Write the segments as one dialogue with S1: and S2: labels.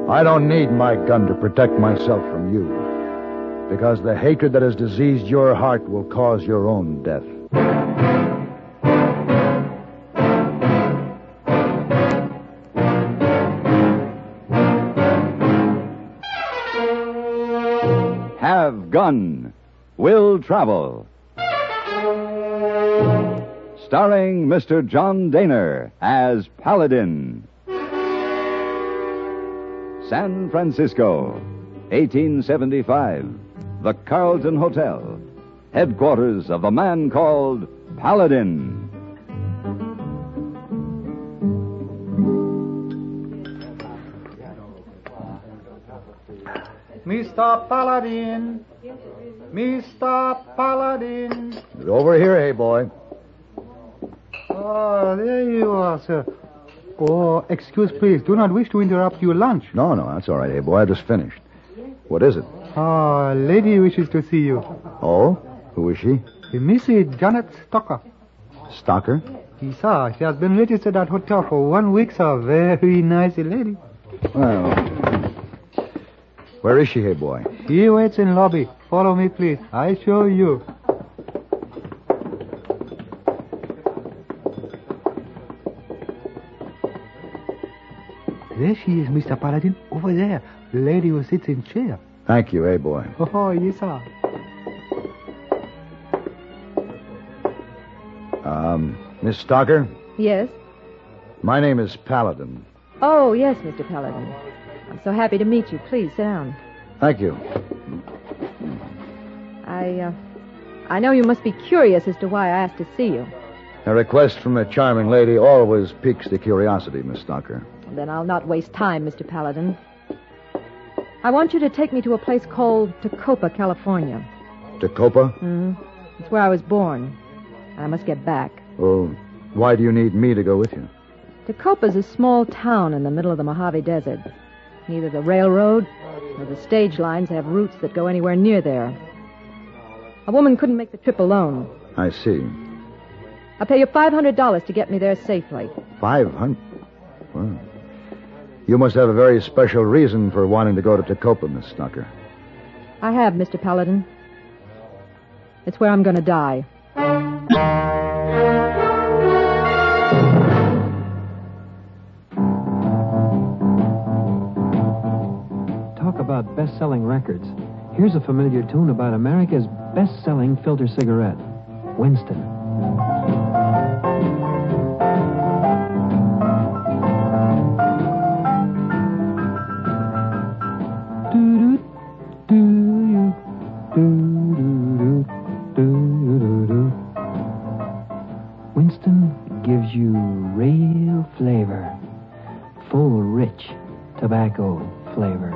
S1: I don't need my gun to protect myself from you, because the hatred that has diseased your heart will cause your own death.
S2: Have Gun, Will Travel. Starring Mr. John Daner as Paladin. San Francisco, 1875. The Carlton Hotel, headquarters of the man called Paladin.
S3: Mr. Paladin! Mr. Paladin!
S1: Over here, hey boy.
S3: Oh, there you are, sir. Oh, excuse, please. Do not wish to interrupt your lunch.
S1: No, that's all right, hey boy. I just finished. What is it?
S3: Oh, a lady wishes to see you.
S1: Oh? Who is she?
S3: Mrs. Janet Stocker.
S1: Stocker?
S3: Yes, sir. She has been registered at hotel for 1 week, sir. Very nice lady.
S1: Well, where is she, hey boy?
S3: She waits in lobby. Follow me, please. I show you. There she is, Mr. Paladin. Over there. The lady who sits in chair.
S1: Thank you, hey boy.
S3: Oh, yes, sir.
S1: Miss Stocker?
S4: Yes?
S1: My name is Paladin.
S4: Oh, yes, Mr. Paladin. I'm so happy to meet you. Please, sit down.
S1: Thank you.
S4: I know you must be curious as to why I asked to see you.
S1: A request from a charming lady always piques the curiosity, Miss Stocker.
S4: Then I'll not waste time, Mr. Paladin. I want you to take me to a place called Tacoma, California.
S1: Tacoma?
S4: Mm-hmm. It's where I was born. And I must get back.
S1: Oh, why do you need me to go with you?
S4: Tacopa's a small town in the middle of the Mojave Desert. Neither the railroad nor the stage lines have routes that go anywhere near there. A woman couldn't make the trip alone.
S1: I see.
S4: I'll pay you $500 to get me there safely.
S1: 500? Well, you must have a very special reason for wanting to go to Tacoma, Miss Stocker.
S4: I have, Mr. Paladin. It's where I'm going to die.
S5: Talk about best-selling records. Here's a familiar tune about America's best-selling filter cigarette, Winston. Winston gives you real flavor, full, rich tobacco flavor.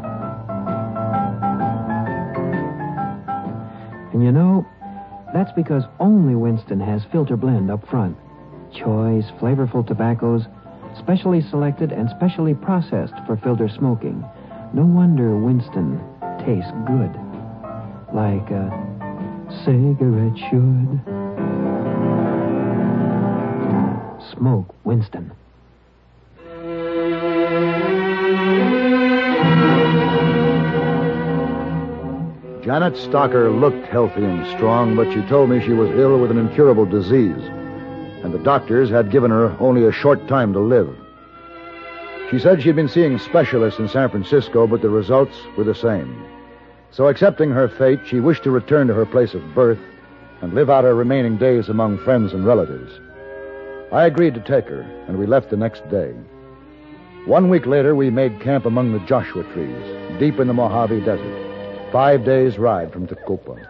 S5: And you know, that's because only Winston has filter blend up front. Choice, flavorful tobaccos, specially selected and specially processed for filter smoking. No wonder Winston tastes good, like a cigarette should. Smoke Winston.
S1: Janet Stocker looked healthy and strong, but she told me she was ill with an incurable disease, and the doctors had given her only a short time to live. She said she'd been seeing specialists in San Francisco, but the results were the same. So accepting her fate, she wished to return to her place of birth and live out her remaining days among friends and relatives. I agreed to take her, and we left the next day. 1 week later, we made camp among the Joshua trees, deep in the Mojave Desert. 5 days' ride from Tacoma.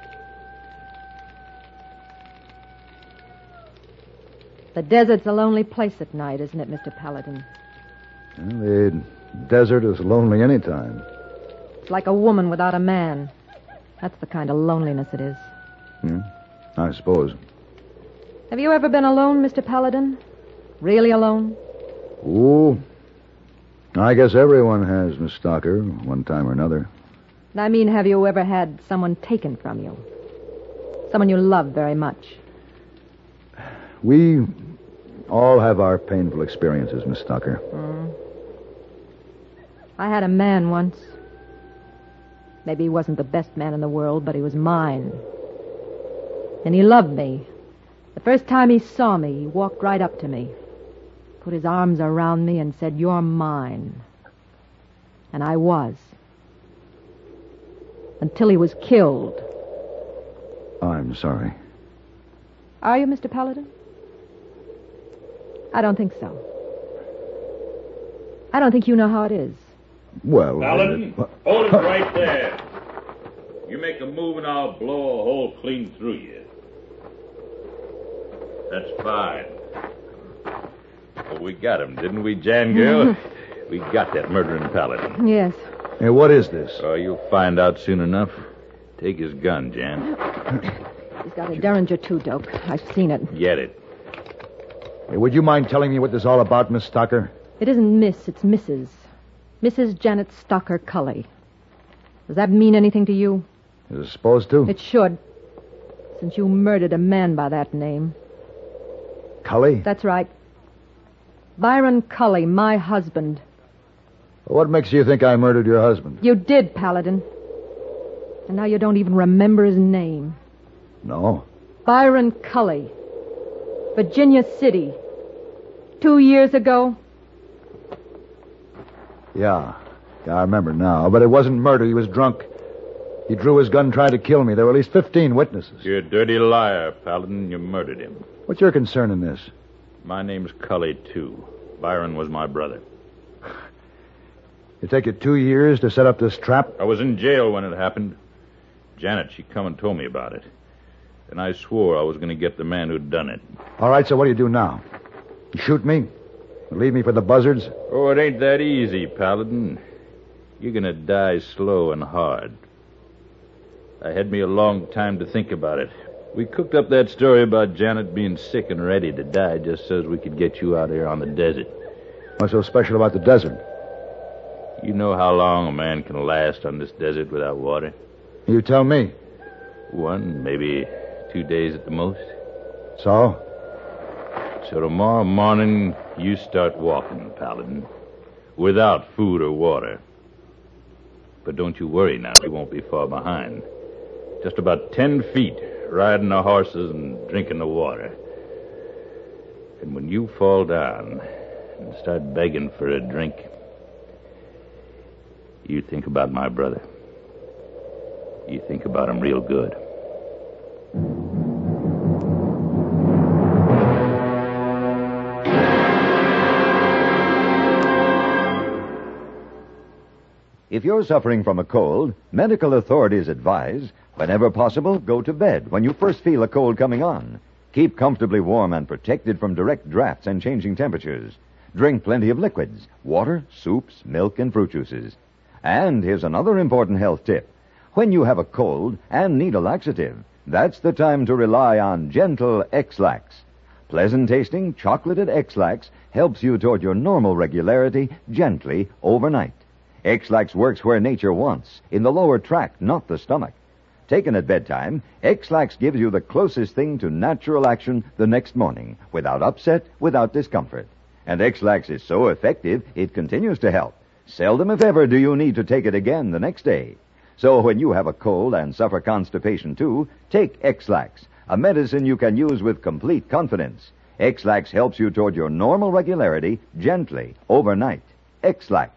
S4: The desert's a lonely place at night, isn't it, Mr. Paladin?
S1: Well, the desert is lonely any time.
S4: It's like a woman without a man. That's the kind of loneliness it is.
S1: I suppose.
S4: Have you ever been alone, Mr. Paladin? Really alone?
S1: Oh, I guess everyone has, Miss Stocker, one time or another.
S4: I mean, have you ever had someone taken from you? Someone you love very much?
S1: We all have our painful experiences, Miss Stocker.
S4: I had a man once. Maybe he wasn't the best man in the world, but he was mine. And he loved me. The first time he saw me, he walked right up to me, put his arms around me and said, "You're mine." And I was. Until he was killed.
S1: I'm sorry.
S4: Are you, Mr. Paladin? I don't think so. I don't think you know how it is.
S1: Well...
S6: Paladin, hold it right there. You make a move and I'll blow a hole clean through you. That's fine. Well, we got him, didn't we, Jan girl? We got that murdering Paladin.
S4: Yes.
S1: Hey, what is this?
S6: Oh, you'll find out soon enough. Take his gun, Jan.
S4: He's got a Derringer too, Doak. I've seen it.
S6: Get it.
S1: Hey, would you mind telling me what this is all about, Miss Stocker?
S4: It isn't Miss, it's Mrs. Mrs. Janet Stocker Cully. Does that mean anything to you?
S1: Is it supposed to?
S4: It should, since you murdered a man by that name.
S1: Cully?
S4: That's right. Byron Cully, my husband.
S1: What makes you think I murdered your husband?
S4: You did, Paladin. And now you don't even remember his name.
S1: No.
S4: Byron Cully. Virginia City. 2 years ago.
S1: Yeah, I remember now. But it wasn't murder. He was drunk. He drew his gun, tried to kill me. There were at least 15 witnesses.
S6: You're a dirty liar, Paladin. You murdered him.
S1: What's your concern in this?
S6: My name's Cully, too. Byron was my brother.
S1: It take you 2 years to set up this trap?
S6: I was in jail when it happened. Janet, she come and told me about it. And I swore I was going to get the man who'd done it.
S1: All right, so what do you do now? You shoot me? Leave me for the buzzards?
S6: Oh, it ain't that easy, Paladin. You're going to die slow and hard. I had me a long time to think about it. We cooked up that story about Janet being sick and ready to die just so as we could get you out here on the desert.
S1: What's so special about the desert?
S6: You know how long a man can last on this desert without water?
S1: You tell me.
S6: 1, maybe 2 days at the most.
S1: So?
S6: So tomorrow morning, you start walking, Paladin, without food or water. But don't you worry now, you won't be far behind. Just about 10 feet, riding the horses and drinking the water. And when you fall down and start begging for a drink, you think about my brother. You think about him real good.
S2: If you're suffering from a cold, medical authorities advise, whenever possible, go to bed when you first feel a cold coming on. Keep comfortably warm and protected from direct drafts and changing temperatures. Drink plenty of liquids, water, soups, milk, and fruit juices. And here's another important health tip. When you have a cold and need a laxative, that's the time to rely on Gentle X-Lax. Pleasant-tasting, chocolated X-Lax helps you toward your normal regularity gently overnight. X-Lax works where nature wants, in the lower tract, not the stomach. Taken at bedtime, X-Lax gives you the closest thing to natural action the next morning, without upset, without discomfort. And X-Lax is so effective, it continues to help. Seldom, if ever, do you need to take it again the next day. So when you have a cold and suffer constipation too, take X-Lax, a medicine you can use with complete confidence. X-Lax helps you toward your normal regularity gently overnight. X-Lax.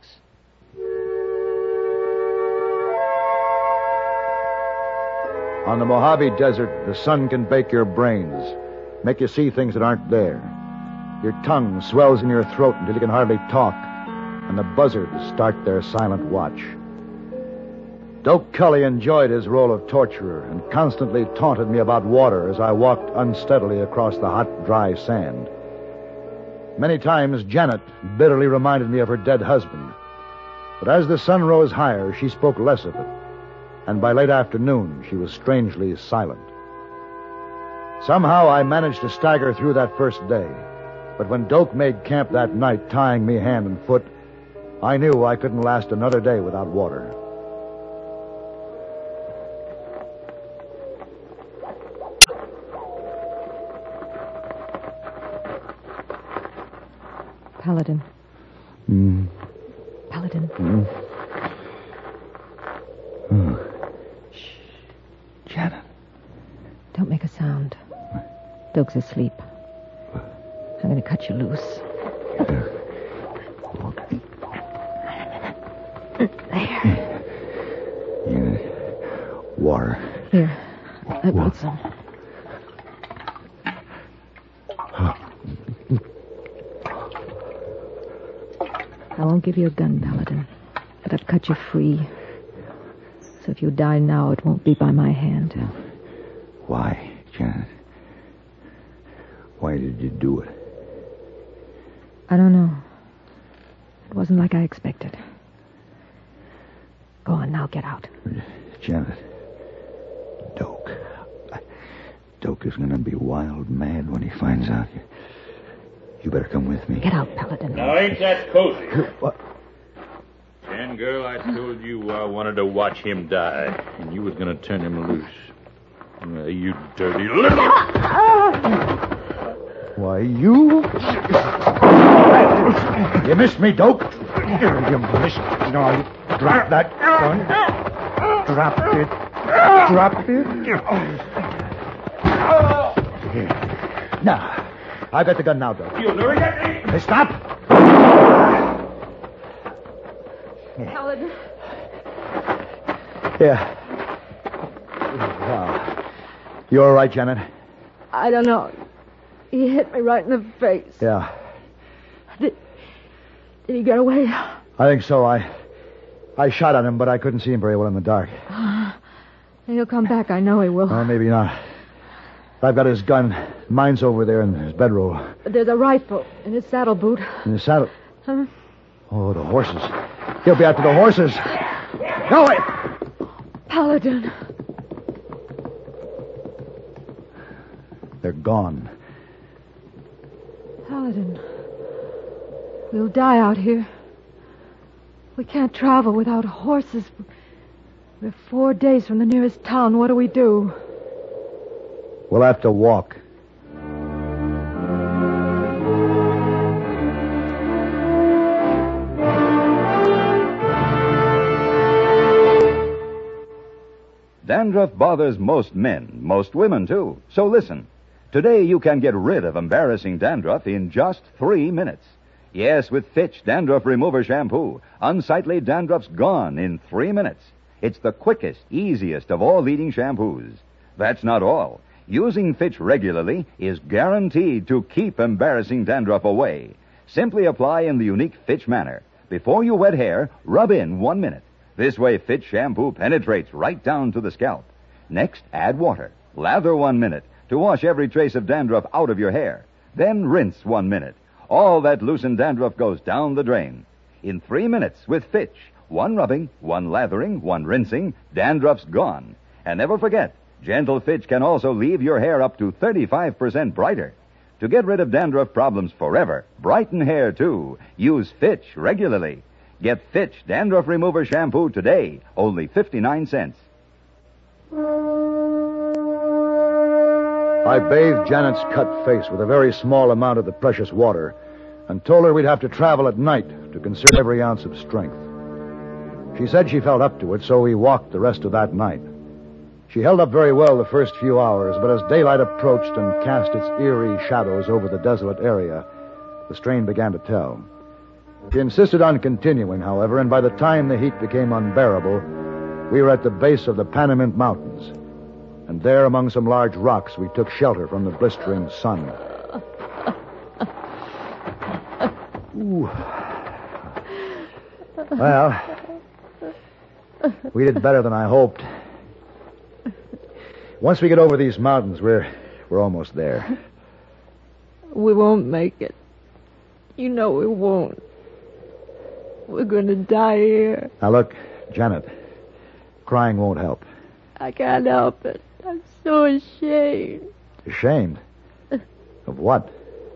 S1: On the Mojave Desert, the sun can bake your brains, make you see things that aren't there. Your tongue swells in your throat until you can hardly talk, and the buzzards start their silent watch. Doak Cully enjoyed his role of torturer and constantly taunted me about water as I walked unsteadily across the hot, dry sand. Many times, Janet bitterly reminded me of her dead husband. But as the sun rose higher, she spoke less of it, and by late afternoon, she was strangely silent. Somehow I managed to stagger through that first day, but when Doak made camp that night, tying me hand and foot, I knew I couldn't last another day without water.
S4: Paladin. Paladin.
S1: Shh. Janet.
S4: Don't make a sound. Doak's asleep. I'm going to cut you loose. There.
S1: Water.
S4: Here. I brought some. I won't give you a gun, Paladin, but I've cut you free. So if you die now, it won't be by my hand.
S1: Why, Janet? Why did you do it?
S4: I don't know. It wasn't like I expected. Go on now, get out.
S1: Janet. Doak. Doak is going to be wild mad when he finds out. You better come with me.
S4: Get out, Paladin.
S6: Now, ain't that cozy?
S1: What?
S6: And, girl, I told you I wanted to watch him die, and you was going to turn him loose. You dirty little...
S1: Why, you... You missed me, Doak. You missed... No, drop that gun. Drop it. Drop it. Now, I've got the gun now, Doak.
S6: You'll never get me.
S1: Hey, stop.
S4: Paladin.
S1: Yeah. Wow. You all right, Janet?
S4: I don't know. He hit me right in the face.
S1: Yeah.
S4: Did he get away?
S1: I think so. I shot at him, but I couldn't see him very well in the dark.
S4: He'll come back. I know he will.
S1: Maybe not. I've got his gun. Mine's over there in his bedroll.
S4: There's a rifle in his saddle boot.
S1: In his saddle.
S4: Huh?
S1: Oh, the horses. He'll be after the horses. No, wait.
S4: Paladin.
S1: They're gone.
S4: Paladin. We'll die out here. We can't travel without horses. We're 4 days from the nearest town. What do we do?
S1: We'll have to walk.
S2: Dandruff bothers most men, most women, too. So listen. Today you can get rid of embarrassing dandruff in just 3 minutes. Yes, with Fitch Dandruff Remover Shampoo, unsightly dandruff's gone in 3 minutes. It's the quickest, easiest of all leading shampoos. That's not all. Using Fitch regularly is guaranteed to keep embarrassing dandruff away. Simply apply in the unique Fitch manner. Before you wet hair, rub in 1 minute. This way, Fitch shampoo penetrates right down to the scalp. Next, add water. Lather 1 minute to wash every trace of dandruff out of your hair. Then rinse 1 minute. All that loosened dandruff goes down the drain. In 3 minutes with Fitch, 1 rubbing, 1 lathering, 1 rinsing, dandruff's gone. And never forget, gentle Fitch can also leave your hair up to 35% brighter. To get rid of dandruff problems forever, brighten hair too, use Fitch regularly. Get Fitch Dandruff Remover Shampoo today, only 59 cents.
S1: I bathed Janet's cut face with a very small amount of the precious water and told her we'd have to travel at night to conserve every ounce of strength. She said she felt up to it, so we walked the rest of that night. She held up very well the first few hours, but as daylight approached and cast its eerie shadows over the desolate area, the strain began to tell. She insisted on continuing, however, and by the time the heat became unbearable, we were at the base of the Panamint Mountains. And there, among some large rocks, we took shelter from the blistering sun. Ooh. Well, we did better than I hoped. Once we get over these mountains, we're almost there.
S4: We won't make it. You know we won't. We're going to die here.
S1: Now, look, Janet, crying won't help.
S4: I can't help it. I'm so ashamed.
S1: Ashamed? Of what?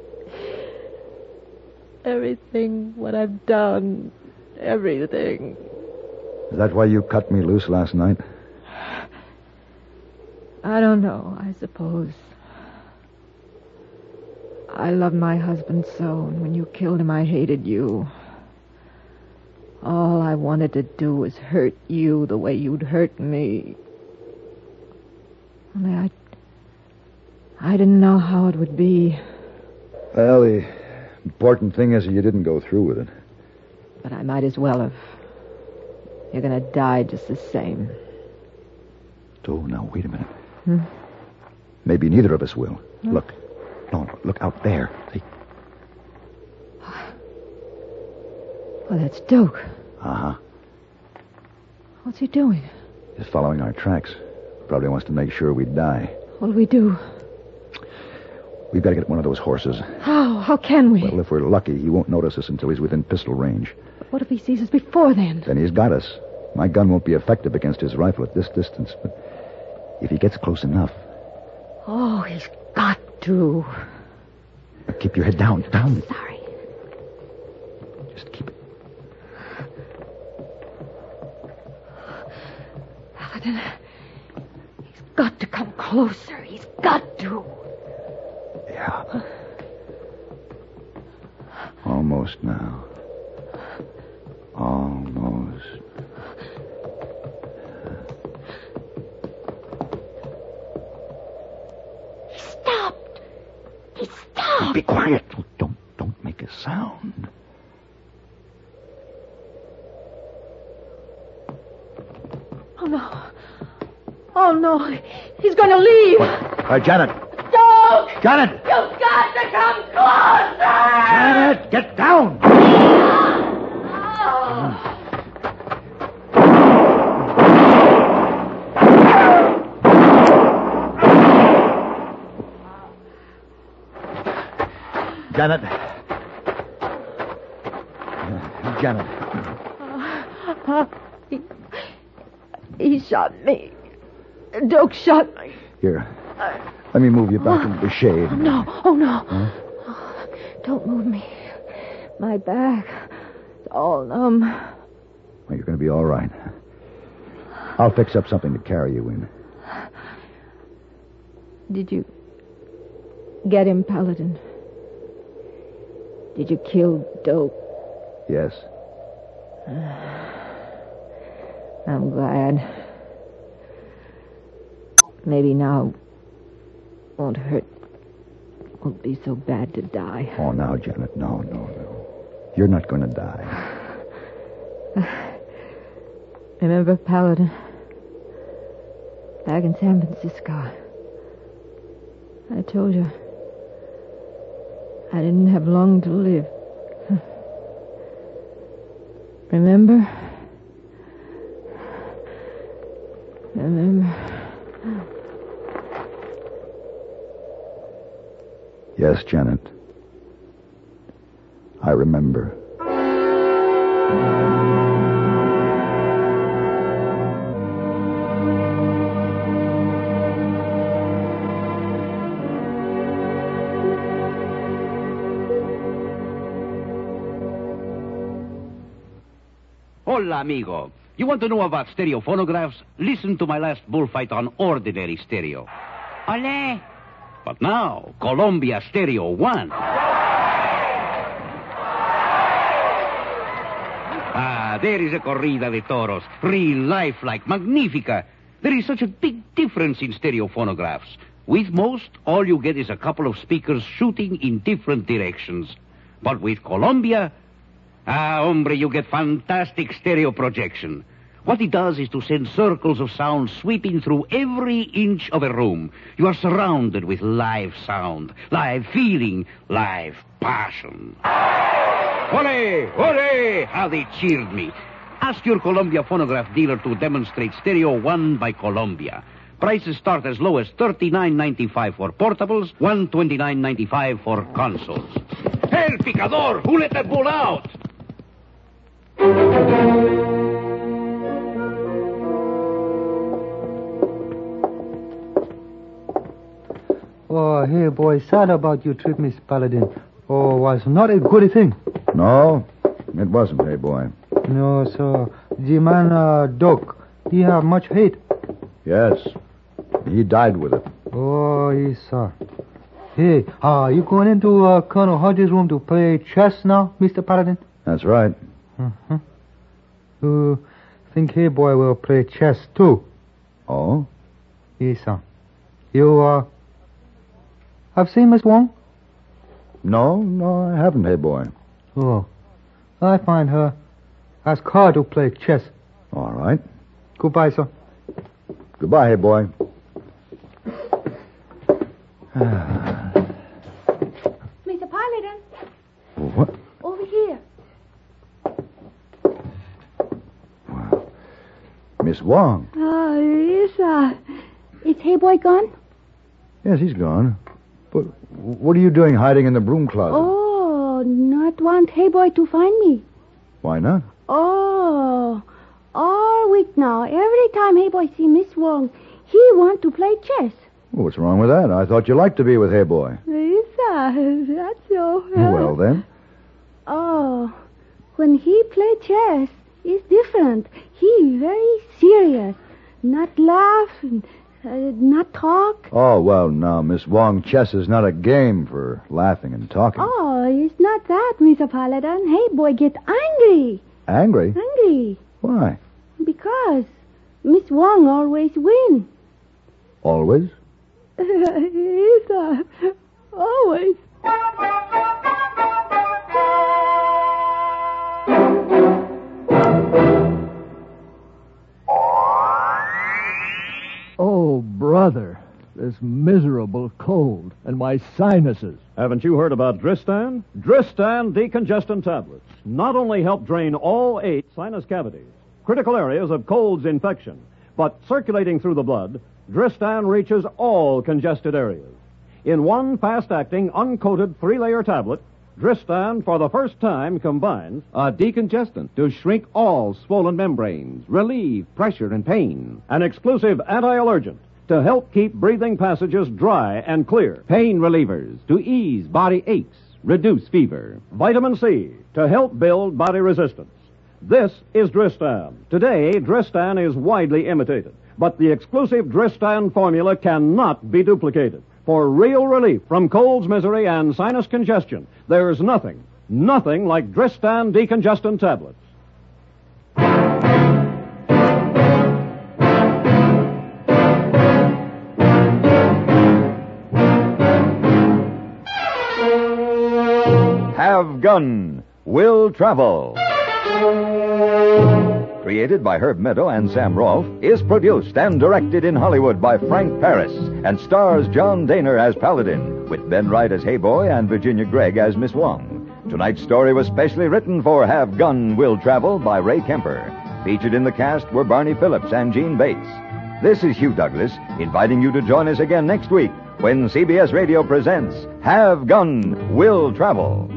S4: Everything, what I've done, everything.
S1: Is that why you cut me loose last night?
S4: I don't know, I suppose. I loved my husband so, and when you killed him, I hated you. All I wanted to do was hurt you the way you'd hurt me. Only I didn't know how it would be.
S1: Well, the important thing is that you didn't go through with it.
S4: But I might as well have. You're going to die just the same.
S1: Oh, now, wait a minute. Maybe neither of us will. Look. No, look out there. See?
S4: Oh, that's Doak.
S1: Uh-huh.
S4: What's he doing?
S1: He's following our tracks. Probably wants to make sure we die.
S4: What'll we do?
S1: We've got to get one of those horses.
S4: How? How can we?
S1: Well, if we're lucky, he won't notice us until he's within pistol range.
S4: But what if he sees us before then?
S1: Then he's got us. My gun won't be effective against his rifle at this distance, but if he gets close enough...
S4: Oh, he's got to.
S1: Keep your head down. Down.
S4: Sorry.
S1: Just keep it.
S4: Paladin, he's got to come closer. He's got to.
S1: Yeah. Almost now. Almost.
S4: He stopped. He stopped.
S1: Be quiet. Don't make a sound.
S4: Oh, no. Oh, no. He's going to leave.
S1: Janet.
S4: Don't!
S1: Janet!
S4: You've got to come closer!
S1: Janet, get down! Janet. Janet.
S4: He shot me. Doak shot me.
S1: Here. Let me move you back into the shade.
S4: Oh, no. Huh? Don't move me. My back. It's all numb.
S1: Well, you're going to be all right. I'll fix up something to carry you in.
S4: Did you get him, Paladin? Did you kill Doak?
S1: Yes.
S4: I'm glad. Maybe now won't hurt. Won't be so bad to die.
S1: Oh, now, Janet, no. You're not going to die.
S4: Remember, Paladin? Back in San Francisco. I told you I didn't have long to live. Remember?
S1: Yes, Janet. I remember.
S7: Hola, amigo. You want to know about stereo phonographs? Listen to my last bullfight on ordinary stereo. Ole! But now, Columbia Stereo 1. There is a corrida de toros. Real lifelike, magnifica. There is such a big difference in stereo phonographs. With most, all you get is a couple of speakers shooting in different directions. But with Columbia, hombre, you get fantastic stereo projection. What it does is to send circles of sound sweeping through every inch of a room. You are surrounded with live sound, live feeling, live passion. Ole! Ole! How they cheered me. Ask your Columbia phonograph dealer to demonstrate Stereo 1 by Columbia. Prices start as low as $39.95 for portables, $129.95 for consoles. El Picador! Who let that bull out?
S3: Oh, hey, boy, sad about your trip, Miss Paladin. Oh, was not a good thing.
S1: No, it wasn't, hey, boy.
S3: No, sir. The man, Doc, he have much hate.
S1: Yes. He died with it.
S3: Oh, yes, sir. Hey, you going into Colonel Hodges' room to play chess now, Mr. Paladin?
S1: That's right.
S3: Uh-huh. Think Hey Boy will play chess too?
S1: Oh?
S3: Yes, sir. You, have seen Miss Wong?
S1: No, I haven't, hey boy.
S3: Oh. I find her. Ask her to play chess.
S1: All right.
S3: Goodbye, sir.
S1: Goodbye, hey boy.
S8: Mr. Paladin,
S1: What?
S8: over here.
S1: Miss Wong.
S8: Oh, yes, Is Hey Boy gone?
S1: Yes, he's gone. But what are you doing hiding in the broom closet?
S8: Oh, not want Hey Boy to find me.
S1: Why not?
S8: Oh, all week now, every time Hey Boy see Miss Wong, he want to play chess.
S1: Well, what's wrong with that? I thought you liked to be with Hey Boy.
S8: Yes, that's so.
S1: Well, then.
S8: Oh, when he play chess, it's different. He very serious. Not laugh, not talk.
S1: Oh, well, now, Miss Wong, chess is not a game for laughing and talking.
S8: Oh, it's not that, Mr. Paladin. Hey Boy get angry.
S1: Angry?
S8: Angry.
S1: Why?
S8: Because Miss Wong always win.
S1: Always?
S8: Yes, always.
S9: Oh, brother, this miserable cold and my sinuses.
S10: Haven't you heard about Dristan? Dristan decongestant tablets not only help drain all 8 sinus cavities, critical areas of cold's infection, but circulating through the blood, Dristan reaches all congested areas. In one fast-acting, uncoated 3-layer tablet, Dristan, for the first time, combines
S11: a decongestant to shrink all swollen membranes, relieve pressure and pain.
S10: An exclusive anti-allergent to help keep breathing passages dry and clear.
S11: Pain relievers to ease body aches, reduce fever.
S10: Vitamin C to help build body resistance. This is Dristan. Today, Dristan is widely imitated, but the exclusive Dristan formula cannot be duplicated. For real relief from cold's misery and sinus congestion, there's nothing like Dristan decongestant tablets.
S2: Have Gun Will Travel. Created by Herb Meadow and Sam Rolfe, is produced and directed in Hollywood by Frank Paris and stars John Daner as Paladin, with Ben Wright as Hey Boy and Virginia Gregg as Miss Wong. Tonight's story was specially written for Have Gun Will Travel by Ray Kemper. Featured in the cast were Barney Phillips and Gene Bates. This is Hugh Douglas, inviting you to join us again next week when CBS Radio presents Have Gun Will Travel.